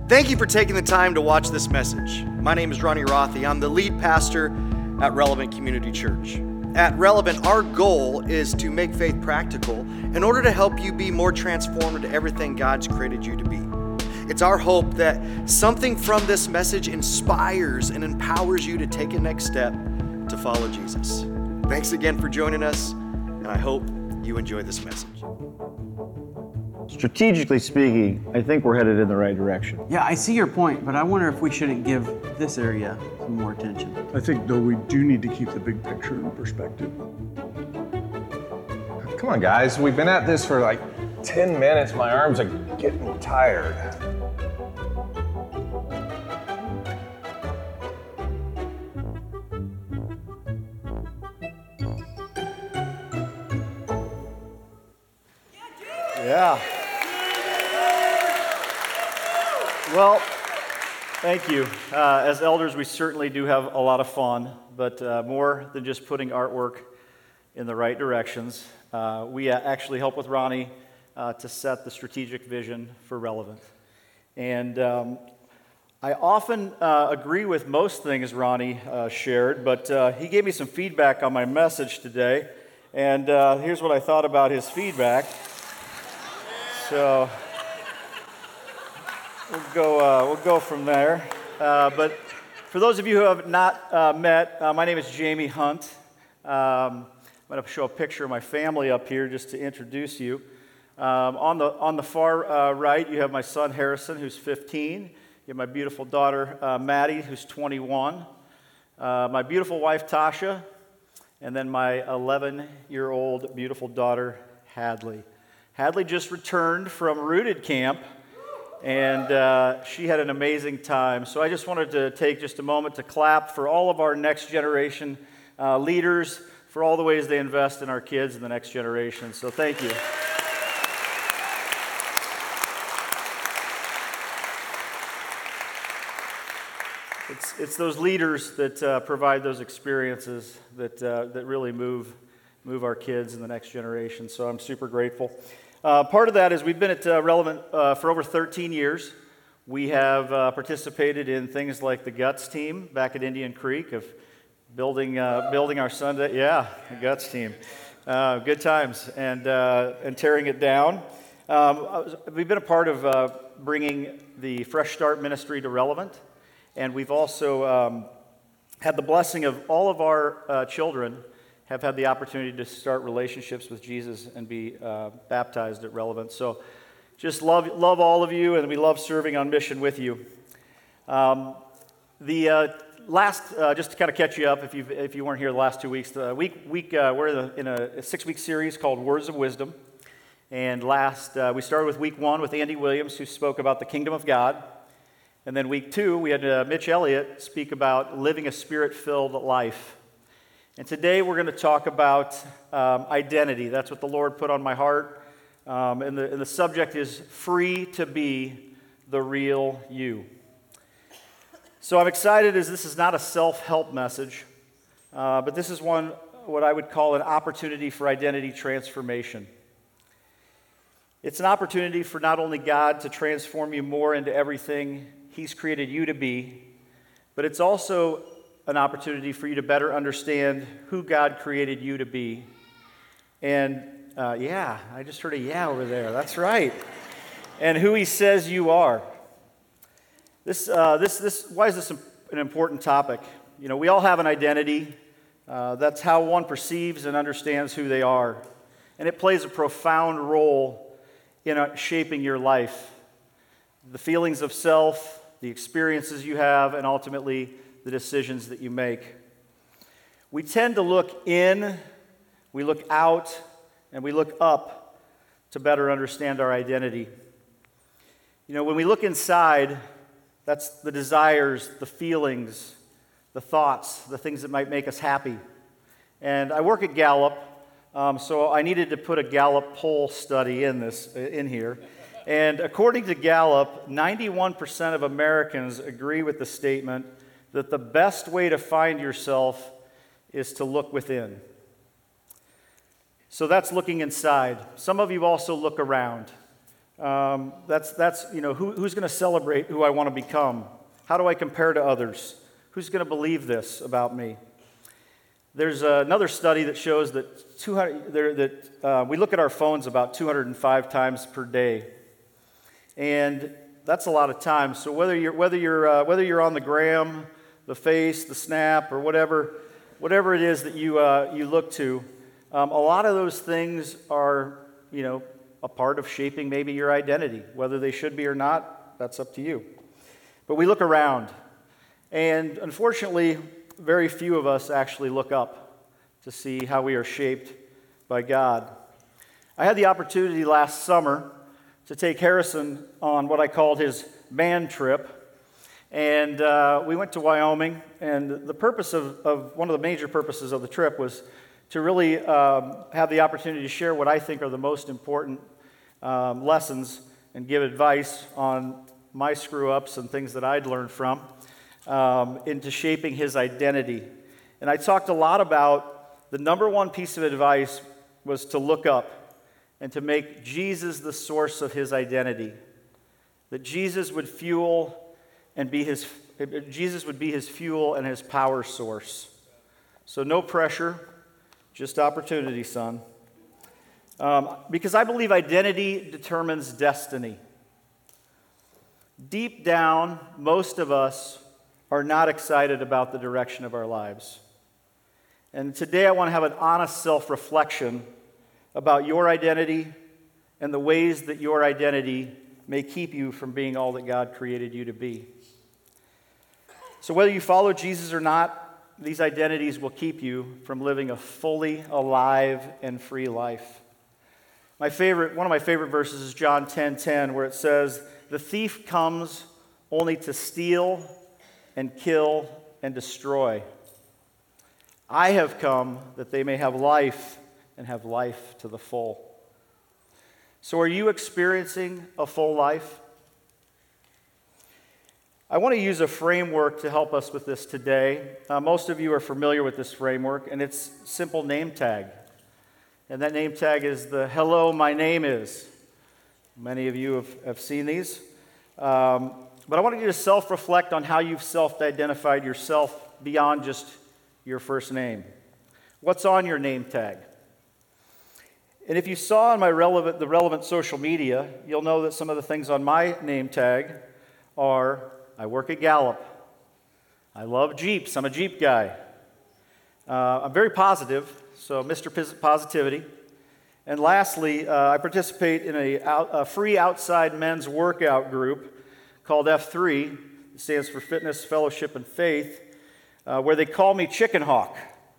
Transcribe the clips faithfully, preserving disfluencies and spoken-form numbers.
Thank you for taking the time to watch this message. My name is Ronnie Rothy. I'm the lead pastor at Relevant Community Church. At Relevant, our goal is to make faith practical in order to help you be more transformed into everything God's created you to be. It's our hope that something from this message inspires and empowers you to take a next step to follow Jesus. Thanks again for joining us, and I hope you enjoy this message. Strategically speaking, I think we're headed in the right direction. Yeah, I see your point, but I wonder if we shouldn't give this area some more attention. I think, though, we do need to keep the big picture in perspective. Come on, guys. We've been at this for like ten minutes. My arms are getting tired. Yeah. Well, thank you. Uh, as elders, we certainly do have a lot of fun, but uh, more than just putting artwork in the right directions, uh, we actually help with Ronnie uh, to set the strategic vision for Relevant. And um, I often uh, agree with most things Ronnie uh, shared, but uh, he gave me some feedback on my message today, and uh, here's what I thought about his feedback. So we'll go. Uh, we'll go from there. Uh, but for those of you who have not uh, met, uh, my name is Jamie Hunt. Um, I'm going to show a picture of my family up here just to introduce you. Um, on the on the far uh, right, you have my son Harrison, who's fifteen. You have my beautiful daughter uh, Maddie, who's twenty-one. Uh, my beautiful wife Tasha, and then my eleven-year-old beautiful daughter Hadley. Hadley just returned from Rooted Camp, and uh, she had an amazing time. So I just wanted to take just a moment to clap for all of our next generation uh, leaders, for all the ways they invest in our kids and the next generation. So thank you. It's, it's those leaders that uh, provide those experiences that, uh, that really move, move our kids and the next generation. So I'm super grateful. Uh, part of that is we've been at uh, Relevant uh, for over thirteen years. We have uh, participated in things like the Guts team back at Indian Creek of building uh, building our Sunday, yeah, the Guts team. Uh, good times, and uh, and tearing it down. Um, we've been a part of uh, bringing the Fresh Start ministry to Relevant, and we've also um, had the blessing of all of our uh, children have had the opportunity to start relationships with Jesus and be uh, baptized at Relevant. So just love love all of you, and we love serving on mission with you. Um, the uh, last, uh, just to kind of catch you up, if you if you weren't here the last two weeks, the week week uh, we're in a, in a six-week series called Words of Wisdom. And last, uh, we started with week one with Andy Williams, who spoke about the kingdom of God. And then week two, we had uh, Mitch Elliott speak about living a spirit-filled life. And today we're going to talk about um, identity. That's what the Lord put on my heart. Um, and, the, and the subject is free to be the real you. So I'm excited as this is not a self-help message, uh, but this is one, what I would call an opportunity for identity transformation. It's an opportunity for not only God to transform you more into everything He's created you to be, but it's also an opportunity for you to better understand who God created you to be. And uh, yeah, I just heard a yeah over there. That's right. And who He says you are. This, uh, this, this. Why is this an important topic? You know, we all have an identity. Uh, that's how one perceives and understands who they are, and it plays a profound role in uh, shaping your life. The feelings of self, the experiences you have, and ultimately the decisions that you make. We tend to look in, we look out, and we look up to better understand our identity. You know, when we look inside, that's the desires, the feelings, the thoughts, the things that might make us happy. And I work at Gallup, um, so I needed to put a Gallup poll study in this in here. And according to Gallup, ninety-one percent of Americans agree with the statement that the best way to find yourself is to look within. So that's looking inside. Some of you also look around. Um, that's, that's, you know, who, who's going to celebrate who I want to become? How do I compare to others? Who's going to believe this about me? There's uh, another study that shows that, two hundred, there, that uh, we look at our phones about two hundred five times per day. And that's a lot of time. So whether you're, whether you're, uh, whether you're on the gram, the Face, the Snap, or whatever, whatever it is that you, uh, you look to, um, a lot of those things are, you know, a part of shaping maybe your identity. Whether they should be or not, that's up to you. But we look around, and unfortunately, very few of us actually look up to see how we are shaped by God. I had the opportunity last summer to take Harrison on what I called his man trip, and uh, we went to Wyoming, and the purpose of, of, one of the major purposes of the trip was to really um, have the opportunity to share what I think are the most important um, lessons and give advice on my screw-ups and things that I'd learned from um, into shaping his identity. And I talked a lot about the number one piece of advice was to look up and to make Jesus the source of his identity. That Jesus would fuel and be his, Jesus would be his fuel and his power source. So no pressure, just opportunity, son. Um, because I believe identity determines destiny. Deep down, most of us are not excited about the direction of our lives. And today I want to have an honest self-reflection about your identity and the ways that your identity may keep you from being all that God created you to be. So whether you follow Jesus or not, these identities will keep you from living a fully alive and free life. My favorite, one of my favorite verses is John ten ten, where it says, "The thief comes only to steal and kill and destroy. I have come that they may have life and have life to the full." So are you experiencing a full life? I want to use a framework to help us with this today. Uh, most of you are familiar with this framework, and it's simple name tag. And that name tag is the "Hello, my name is." Many of you have, have seen these. Um, but I want you to self-reflect on how you've self-identified yourself beyond just your first name. What's on your name tag? And if you saw on my relevant, the relevant social media, you'll know that some of the things on my name tag are, I work at Gallup. I love Jeeps. I'm a Jeep guy. Uh, I'm very positive, so Mister Positivity. And lastly, uh, I participate in a, out, a free outside men's workout group called F three. It stands for Fitness, Fellowship, and Faith, uh, where they call me Chicken Hawk.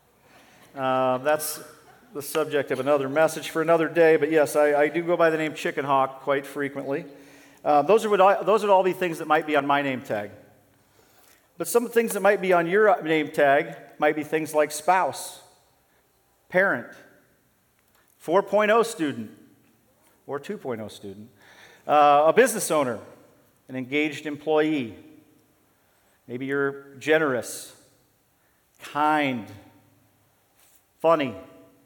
Uh, that's the subject of another message for another day, but yes, I, I do go by the name Chicken Hawk quite frequently. Uh, those, are would all, those would all be things that might be on my name tag. But some things that might be on your name tag might be things like spouse, parent, four point oh student, or two point oh student, uh, a business owner, an engaged employee. Maybe you're generous, kind, funny,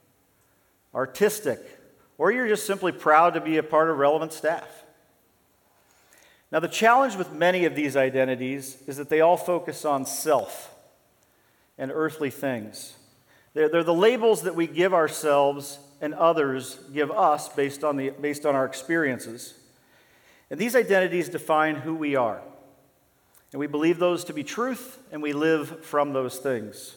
artistic, or you're just simply proud to be a part of relevant staff. Now, the challenge with many of these identities is that they all focus on self and earthly things. They're, they're the labels that we give ourselves and others give us based on, the, based on our experiences. And these identities define who we are. And we believe those to be truth, and we live from those things.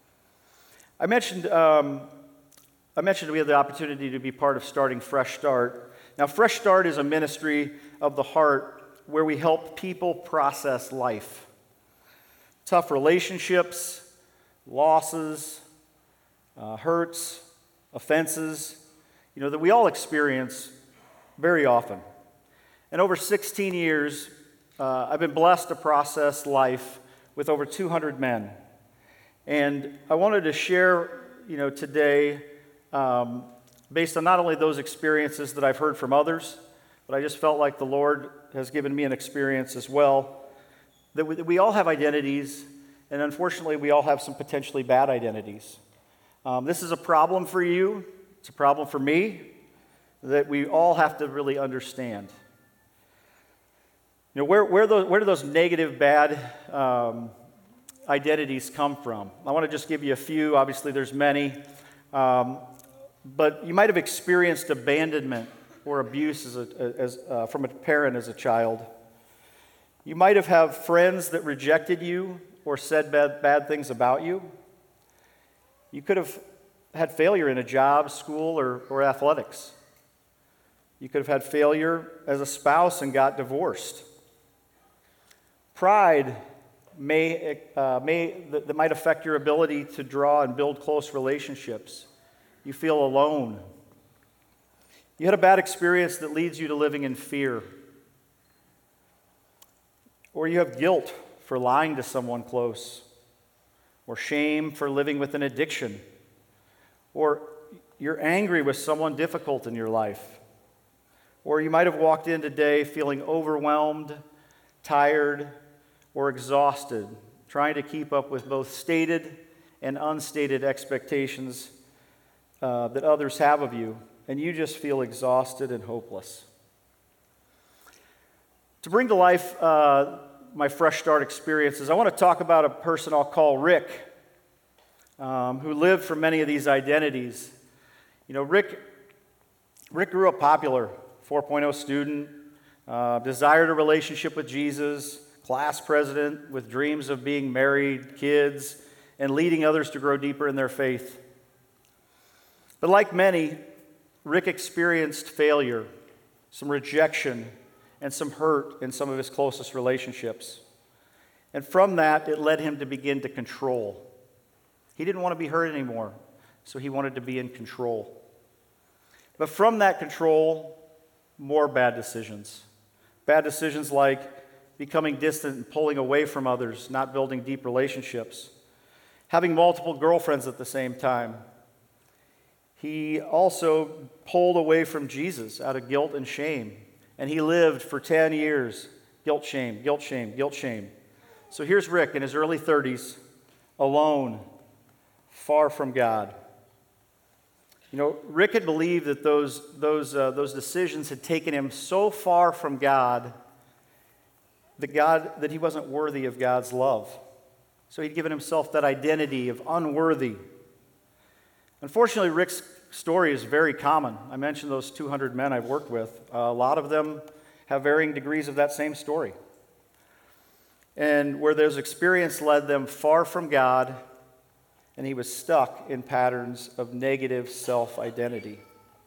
I mentioned, um, I mentioned we had the opportunity to be part of starting Fresh Start. Now, Fresh Start is a ministry of the heart where we help people process life. Tough relationships, losses, uh, hurts, offenses, you know, that we all experience very often. And over sixteen years, uh, I've been blessed to process life with over two hundred men. And I wanted to share, you know, today, um, based on not only those experiences that I've heard from others, but I just felt like the Lord has given me an experience as well, that we, that we all have identities, and unfortunately, we all have some potentially bad identities. Um, this is a problem for you. It's a problem for me that we all have to really understand. You know, where, where, those, where do those negative, bad um, identities come from? I want to just give you a few. Obviously, there's many. Um, but you might have experienced abandonment or abuse as a, as, uh, from a parent as a child. You might have had friends that rejected you or said bad, bad things about you. You could have had failure in a job, school, or, or athletics. You could have had failure as a spouse and got divorced. Pride may, uh, may that, that might affect your ability to draw and build close relationships. You feel alone. You had a bad experience that leads you to living in fear. Or you have guilt for lying to someone close, or shame for living with an addiction, or you're angry with someone difficult in your life. Or you might have walked in today feeling overwhelmed, tired, or exhausted, trying to keep up with both stated and unstated expectations uh, that others have of you, and you just feel exhausted and hopeless. To bring to life uh, my Fresh Start experiences, I want to talk about a person I'll call Rick, um, who lived for many of these identities. You know, Rick, Rick grew up popular, four point oh student, uh, desired a relationship with Jesus, class president with dreams of being married, kids, and leading others to grow deeper in their faith. But like many, Rick experienced failure, some rejection, and some hurt in some of his closest relationships. And from that, it led him to begin to control. He didn't want to be hurt anymore, so he wanted to be in control. But from that control, more bad decisions. Bad decisions like becoming distant and pulling away from others, not building deep relationships, having multiple girlfriends at the same time. He also pulled away from Jesus out of guilt and shame. And he lived for ten years, guilt, shame, guilt, shame, guilt, shame. So here's Rick in his early thirties, alone, far from God. You know, Rick had believed that those, those, uh, those decisions had taken him so far from God that, God that he wasn't worthy of God's love. So he'd given himself that identity of unworthy. Unfortunately, Rick's story is very common. I mentioned those two hundred men I've worked with. Uh, a lot of them have varying degrees of that same story. And where those experiences led them far from God, and he was stuck in patterns of negative self-identity.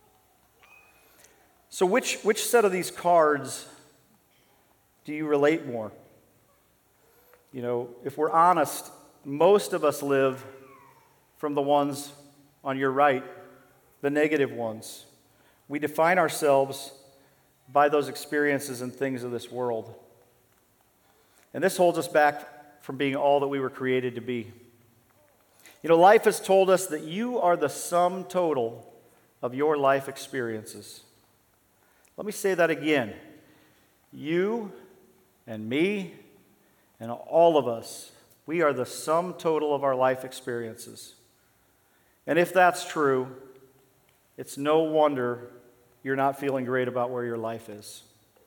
So which, which set of these cards do you relate more? You know, if we're honest, most of us live from the ones on your right, the negative ones. We define ourselves by those experiences and things of this world. And this holds us back from being all that we were created to be. You know, life has told us that you are the sum total of your life experiences. Let me say that again. You and me and all of us, we are the sum total of our life experiences. And if that's true, it's no wonder you're not feeling great about where your life is.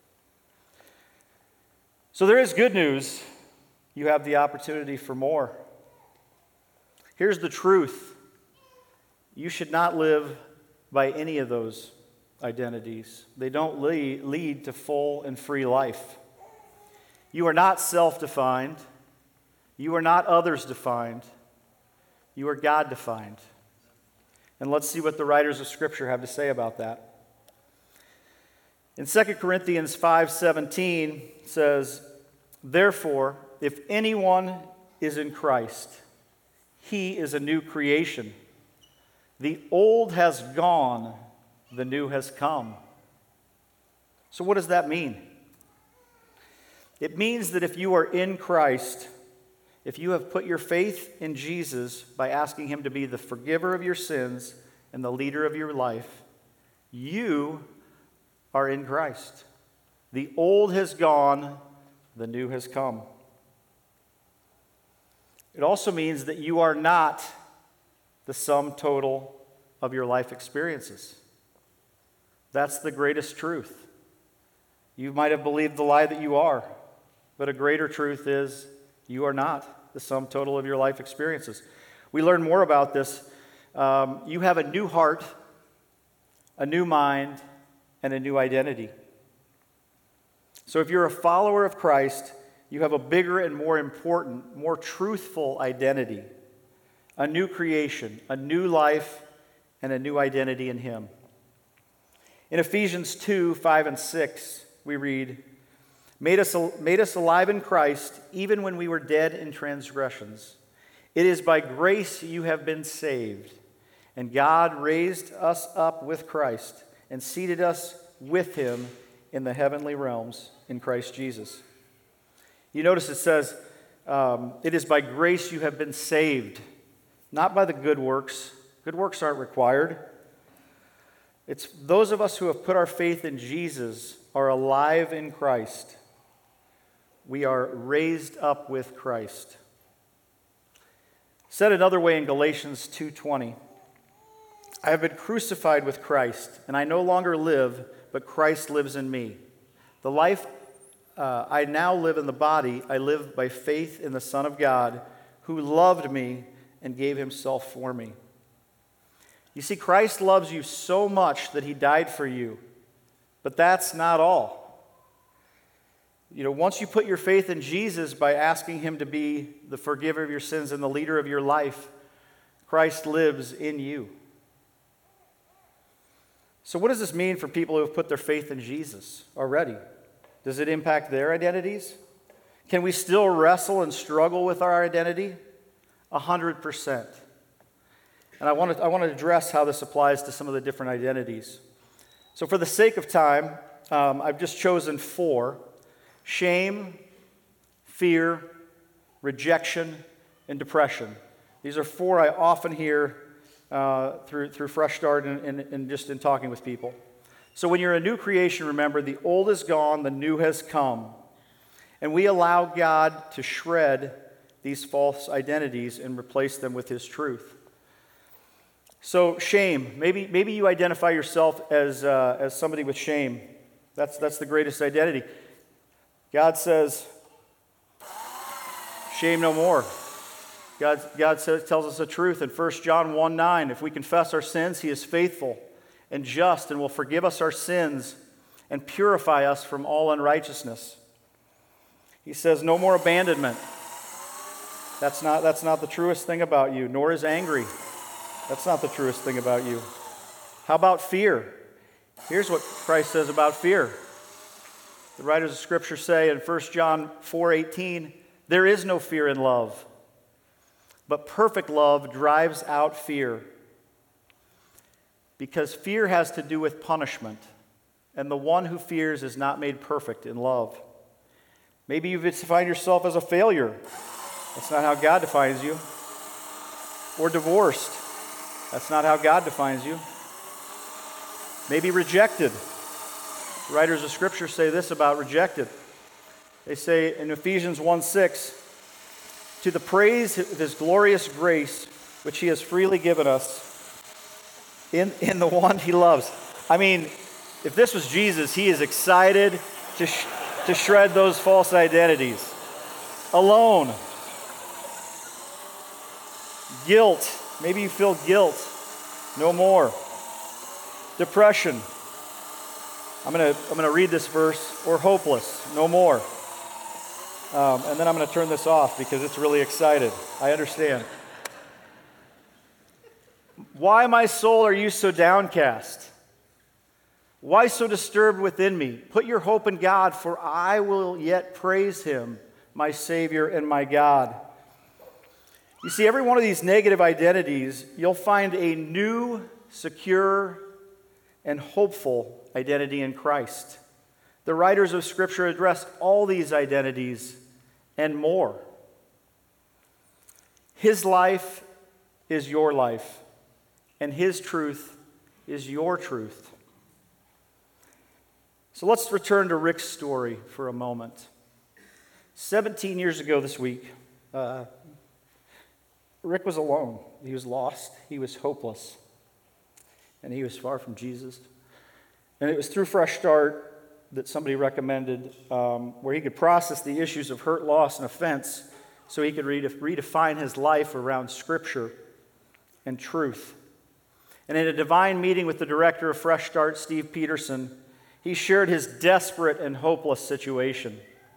So there is good news. You have the opportunity for more. Here's the truth. You should not live by any of those identities. They don't lead, lead to full and free life. You are not self-defined. You are not others-defined. You are God-defined. And let's see what the writers of Scripture have to say about that. In Second Corinthians five seventeen, it says, "Therefore, if anyone is in Christ, he is a new creation. The old has gone, the new has come." So what does that mean? It means that if you are in Christ, if you have put your faith in Jesus by asking him to be the forgiver of your sins and the leader of your life, you are in Christ. The old has gone, the new has come. It also means that you are not the sum total of your life experiences. That's the greatest truth. You might have believed the lie that you are, but a greater truth is you are not the sum total of your life experiences. We learn more about this. Um, you have a new heart, a new mind, and a new identity. So if you're a follower of Christ, you have a bigger and more important, more truthful identity, a new creation, a new life, and a new identity in Him. In Ephesians two, five, and six, we read, made us, made us alive in Christ, even when we were dead in transgressions. It is by grace you have been saved. And God raised us up with Christ and seated us with Him in the heavenly realms in Christ Jesus. You notice it says, um, it is by grace you have been saved, not by the good works. Good works aren't required. It's those of us who have put our faith in Jesus are alive in Christ. We are raised up with Christ. Said another way in Galatians two twenty, I have been crucified with Christ, and I no longer live, but Christ lives in me. The life uh, I now live in the body, I live by faith in the Son of God, who loved me and gave Himself for me. You see, Christ loves you so much that He died for you, but that's not all. You know, once you put your faith in Jesus by asking Him to be the forgiver of your sins and the leader of your life, Christ lives in you. So what does this mean for people who have put their faith in Jesus already? Does it impact their identities? Can we still wrestle and struggle with our identity? A hundred percent. And I want to I want to address how this applies to some of the different identities. So for the sake of time, um, I've just chosen four: shame, fear, rejection, and depression. These are four I often hear uh, through, through Fresh Start and, and, and just in talking with people. So when you're a new creation, remember, the old is gone, the new has come. And we allow God to shred these false identities and replace them with His truth. So shame, maybe, maybe you identify yourself as, uh, as somebody with shame. That's, that's the greatest identity. God says, shame no more. God, God says, tells us the truth in First John one nine. If we confess our sins, He is faithful and just and will forgive us our sins and purify us from all unrighteousness. He says, no more abandonment. That's not, that's not the truest thing about you, nor is angry. That's not the truest thing about you. How about fear? Here's what Christ says about fear. The writers of Scripture say in First John four eighteen, there is no fear in love, but perfect love drives out fear. Because fear has to do with punishment, and the one who fears is not made perfect in love. Maybe you define yourself as a failure. That's not how God defines you. Or divorced. That's not how God defines you. Maybe rejected. The writers of Scripture say this about rejected. They say in Ephesians one six, to the praise of His glorious grace, which He has freely given us in, in the one He loves. I mean, if this was Jesus, He is excited to, sh- to shred those false identities. Alone. Guilt. Maybe you feel guilt. No more. Depression. I'm going to I'm going to read this verse. Or hopeless. No more. Um, and then I'm going to turn this off because it's really excited. I understand. Why, my soul, are you so downcast? Why so disturbed within me? Put your hope in God, for I will yet praise Him, my Savior and my God. You see, every one of these negative identities, you'll find a new, secure, and hopeful identity in Christ. The writers of Scripture address all these identities and more. His life is your life, and His truth is your truth. So let's return to Rick's story for a moment. seventeen years ago this week, uh, Rick was alone. He was lost. He was hopeless. And he was far from Jesus. And it was through Fresh Start that somebody recommended um, where he could process the issues of hurt, loss, and offense so he could redef- redefine his life around Scripture and truth. And in a divine meeting with the director of Fresh Start, Steve Peterson, he shared his desperate and hopeless situation.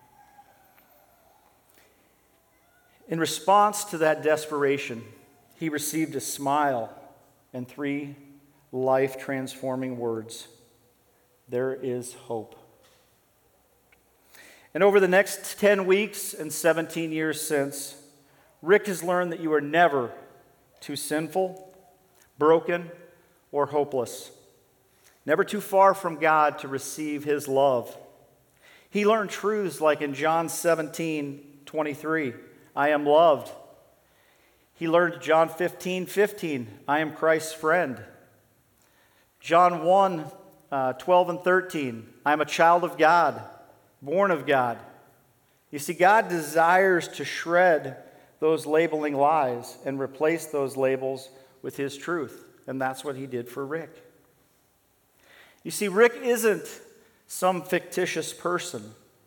In response to that desperation, he received a smile and three life-transforming words: there is hope. And over the next ten weeks and seventeen years since, Rick has learned that you are never too sinful, broken, or hopeless. Never too far from God to receive His love. He learned truths like in John seventeen twenty-three, I am loved. He learned John fifteen fifteen, I am Christ's friend. John one uh, twelve and thirteen, I am a child of God, born of God. You see, God desires to shred those labeling lies and replace those labels with His truth. And that's what He did for Rick. You see, Rick isn't some fictitious person.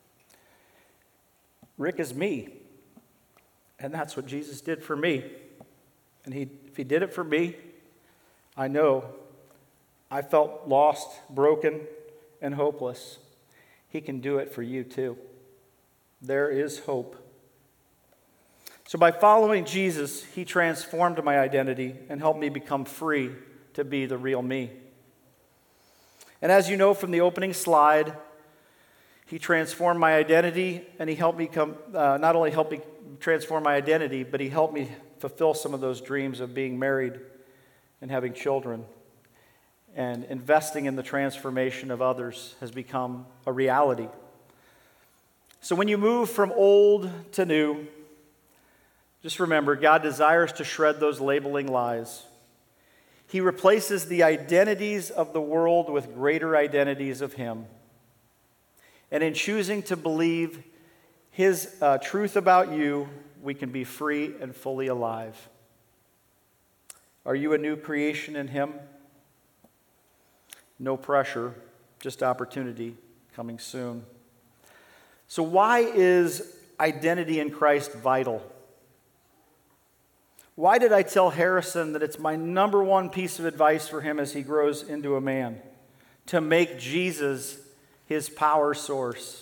Rick is me. And that's what Jesus did for me. And he, if He did it for me, I know I felt lost, broken, and hopeless. He can do it for you too. There is hope. So by following Jesus, He transformed my identity and helped me become free to be the real me. And as you know from the opening slide, He transformed my identity, and He helped me come, uh, not only help me transform my identity, but He helped me fulfill some of those dreams of being married and having children. And investing in the transformation of others has become a reality. So when you move from old to new, just remember, God desires to shred those labeling lies. He replaces the identities of the world with greater identities of Him. And in choosing to believe His uh, truth about you, we can be free and fully alive. Are you a new creation in Him? No pressure, just opportunity coming soon. So why is identity in Christ vital? Why did I tell Harrison that it's my number one piece of advice for him as he grows into a man? To make Jesus his power source.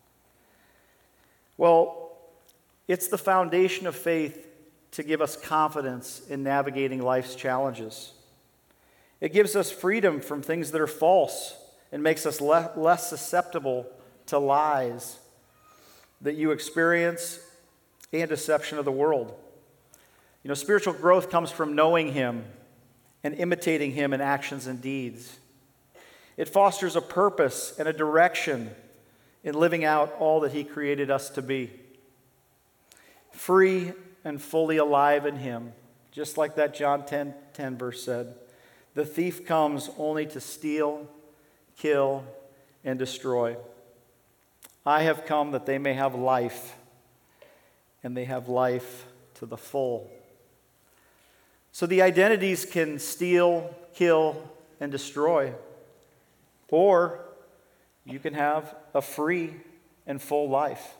Well, it's the foundation of faith to give us confidence in navigating life's challenges. It gives us freedom from things that are false and makes us le- less susceptible to lies that you experience and deception of the world. You know, spiritual growth comes from knowing Him and imitating Him in actions and deeds. It fosters a purpose and a direction in living out all that He created us to be. Free and fully alive in Him, just like that John ten ten verse said. The thief comes only to steal, kill, and destroy. I have come that they may have life, and they have life to the full. So the identities can steal, kill, and destroy. Or you can have a free and full life.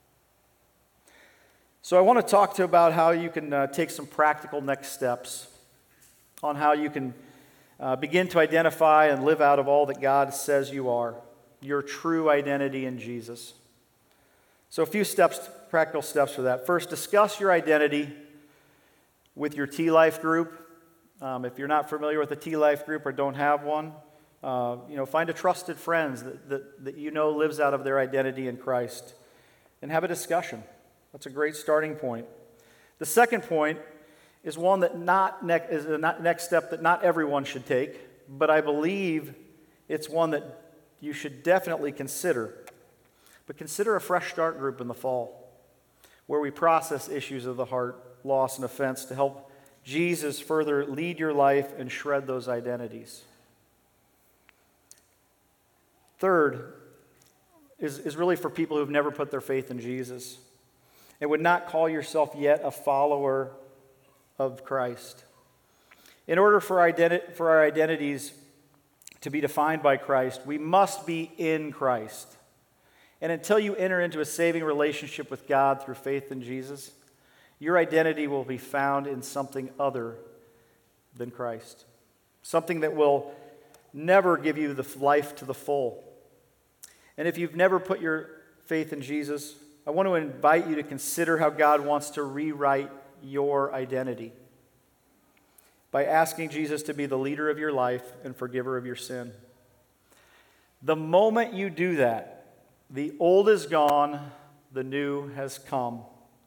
So I want to talk to you about how you can uh, take some practical next steps on how you can uh, begin to identify and live out of all that God says you are, your true identity in Jesus. So a few steps, practical steps for that. First, discuss your identity with your T-Life group. Um, if you're not familiar with a T-Life group or don't have one, uh, you know, find a trusted friend that, that, that you know lives out of their identity in Christ and have a discussion. That's a great starting point. The second point is one that not ne- is a not next step that not everyone should take, but I believe it's one that you should definitely consider. But consider a Fresh Start group in the fall, where we process issues of the heart, loss, and offense to help Jesus further lead your life and shred those identities. Third is, is really for people who've never put their faith in Jesus and would not call yourself yet a follower of Christ. In order for, identi- for our identities to be defined by Christ, we must be in Christ. And until you enter into a saving relationship with God through faith in Jesus, your identity will be found in something other than Christ. Something that will never give you the life to the full. And if you've never put your faith in Jesus, I want to invite you to consider how God wants to rewrite your identity by asking Jesus to be the leader of your life and forgiver of your sin. The moment you do that, the old is gone, the new has come.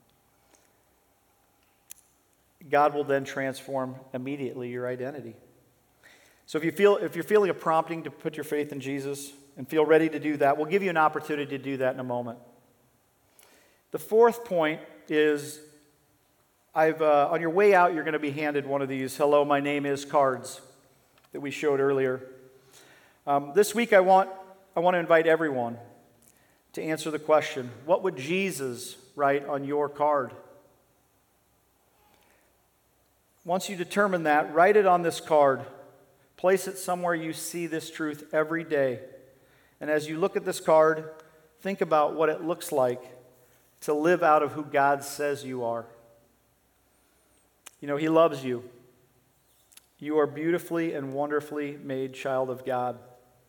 God will then transform immediately your identity. So if you feel if you're feeling a prompting to put your faith in Jesus and feel ready to do that, we'll give you an opportunity to do that in a moment. The fourth point is, I've uh, on your way out, you're going to be handed one of these "Hello, my name is" cards that we showed earlier. Um, this week, I want I want to invite everyone to answer the question: what would Jesus write on your card? Once you determine that, write it on this card. Place it somewhere you see this truth every day. And as you look at this card, think about what it looks like to live out of who God says you are. You know, He loves you. You are beautifully and wonderfully made child of God.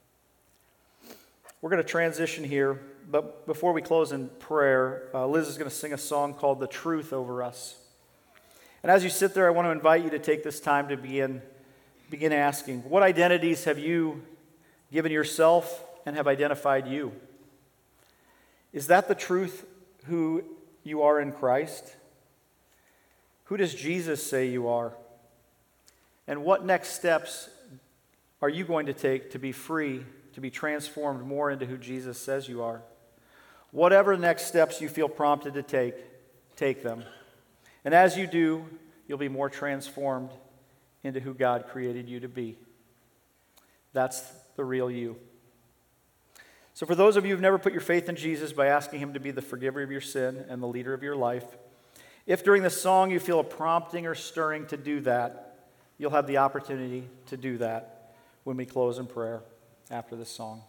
We're going to transition here, but before we close in prayer, uh, Liz is going to sing a song called "The Truth" over us. And as you sit there, I want to invite you to take this time to begin, begin asking, what identities have you given yourself and have identified you? Is that the truth, who you are in Christ? Who does Jesus say you are? And what next steps are you going to take to be free, to be transformed more into who Jesus says you are? Whatever next steps you feel prompted to take, take them. And as you do, you'll be more transformed into who God created you to be. That's the real you. So for those of you who've never put your faith in Jesus by asking Him to be the forgiver of your sin and the leader of your life, if during the song you feel a prompting or stirring to do that, you'll have the opportunity to do that when we close in prayer after this song.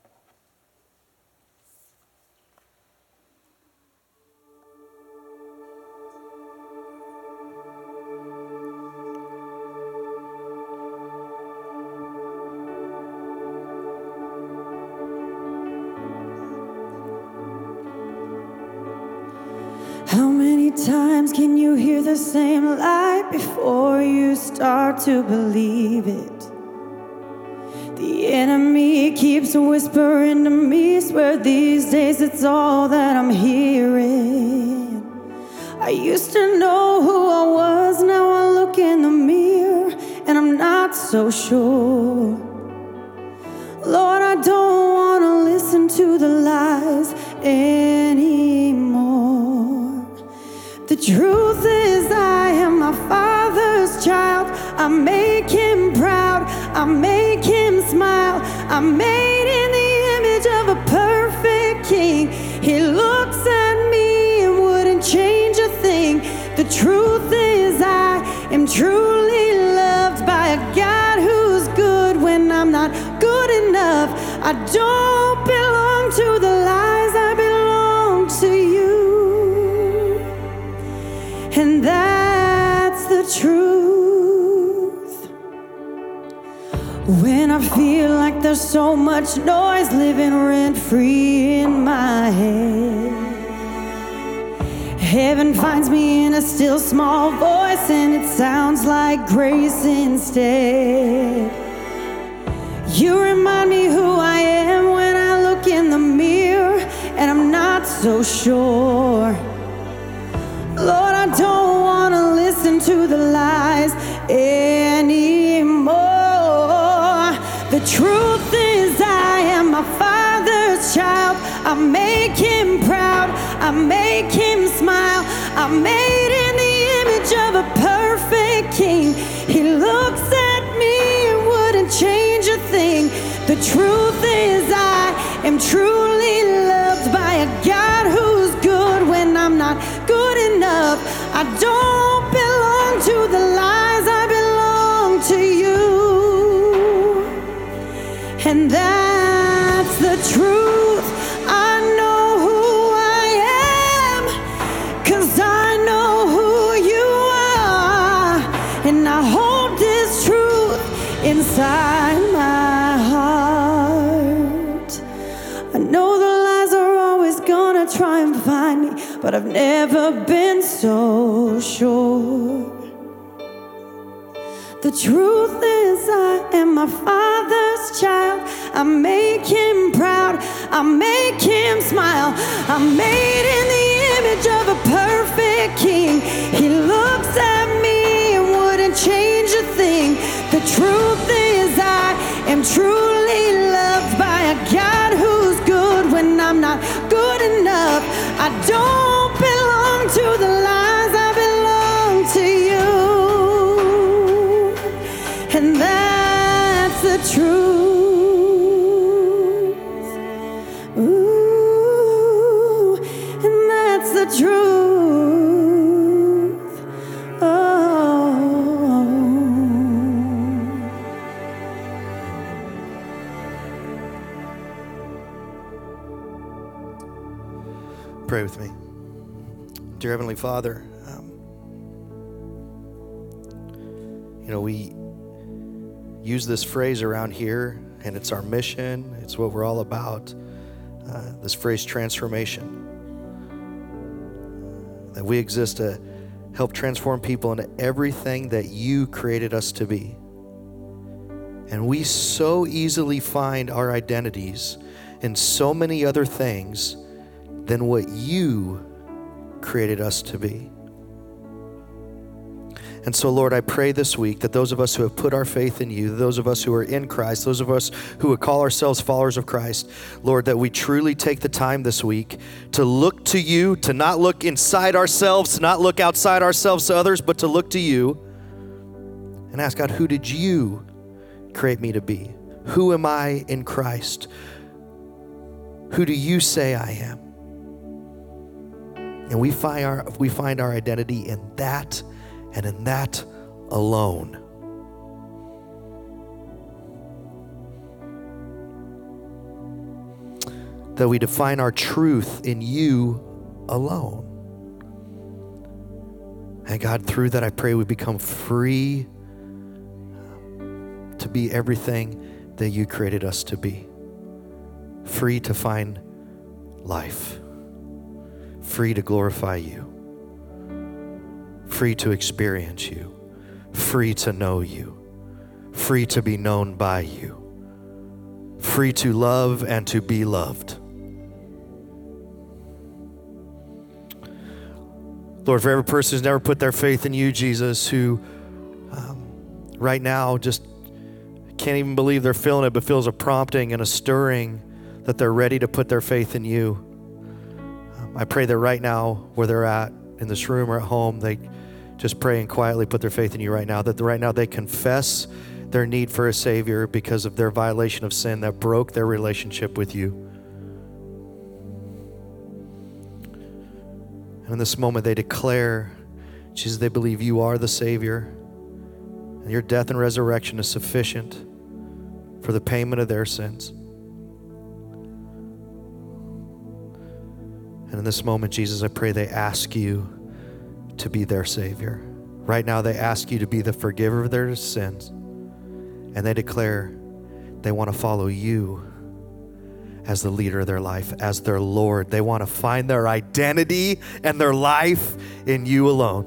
How many times can you hear the same lie before you start to believe it? The enemy keeps whispering to me, swear these days it's all that I'm hearing. I used to know who I was, now I look in the mirror and I'm not so sure. Lord, I don't want to listen to the lies anymore. The truth is I am my Father's child. I make Him proud, I make Him smile. I'm made in the image of a perfect King. He looks at me and wouldn't change a thing. The truth is I am truly loved by a God who's good when I'm not good enough. I don't belong to the lies, I belong to you. And that's the truth. When I feel like there's so much noise living rent-free in my head, heaven finds me in a still small voice and it sounds like grace instead. You remind me who I am when I look in the mirror and I'm not so sure. Lord, I don't want to listen to the lies anymore. The truth is I am my Father's child. I make Him proud, I make Him smile. I'm made in the image of a perfect King. He looks at me and wouldn't change a thing. The truth is I am truly loved by a God who's good when I'm not good enough. I don't belong to the lies, I belong to you. and that's the truth. I know who I am, 'cause I know who you are, and I hold this truth inside my heart. I know the lies are always gonna try and find me, but I've never been so sure. The truth is I am my Father's child. I make him proud, I make him smile. I'm made in the image of a perfect king. He looks at me and wouldn't change a thing. The truth is I am truly loved by a God who's good when I'm not good enough. I don't belong to the lies, I belong to you. And that's the truth. Ooh, and that's the truth. Oh. Pray with me. Dear Heavenly Father, um, you know, we use this phrase around here, and it's our mission. It's what we're all about. Uh, this phrase, transformation. That we exist to help transform people into everything that you created us to be. And we so easily find our identities in so many other things than what you created us to be. And so, Lord, I pray this week that those of us who have put our faith in you, those of us who are in Christ, those of us who would call ourselves followers of Christ, Lord, that we truly take the time this week to look to you, to not look inside ourselves, to not look outside ourselves to others, but to look to you and ask, God, who did you create me to be? Who am I in Christ? Who do you say I am? And we find our, we find our identity in that and in that alone. That we define our truth in you alone. And God, through that, I pray we become free to be everything that you created us to be. Free to find life. Free to glorify you. Free to experience you, free to know you, free to be known by you, free to love and to be loved. Lord, for every person who's never put their faith in you, Jesus, who um, right now just can't even believe they're feeling it, but feels a prompting and a stirring that they're ready to put their faith in you. Um, I pray that right now, where they're at, in this room or at home, they just pray and quietly put their faith in you right now, that right now they confess their need for a Savior because of their violation of sin that broke their relationship with you. And in this moment they declare, Jesus, they believe you are the Savior and your death and resurrection is sufficient for the payment of their sins. And in this moment, Jesus, I pray they ask you to be their Savior. Right now, they ask you to be the forgiver of their sins. And they declare they want to follow you as the leader of their life, as their Lord. They want to find their identity and their life in you alone.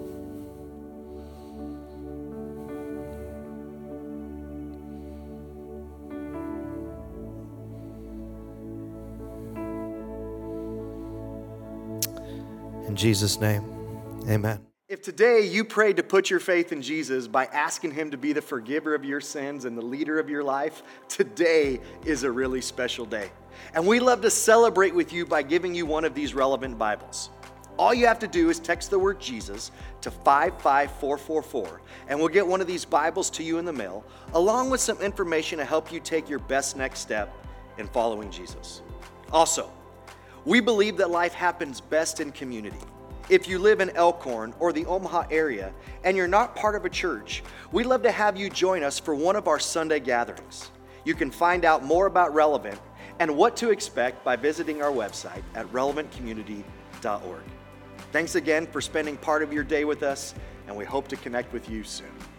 In Jesus' name. Amen. If today you prayed to put your faith in Jesus by asking him to be the forgiver of your sins and the leader of your life, today is a really special day. And we love to celebrate with you by giving you one of these relevant Bibles. All you have to do is text the word Jesus to five five four four four, and we'll get one of these Bibles to you in the mail, along with some information to help you take your best next step in following Jesus. Also, we believe that life happens best in community. If you live in Elkhorn or the Omaha area and you're not part of a church, we'd love to have you join us for one of our Sunday gatherings. You can find out more about Relevant and what to expect by visiting our website at relevant community dot org. Thanks again for spending part of your day with us, and we hope to connect with you soon.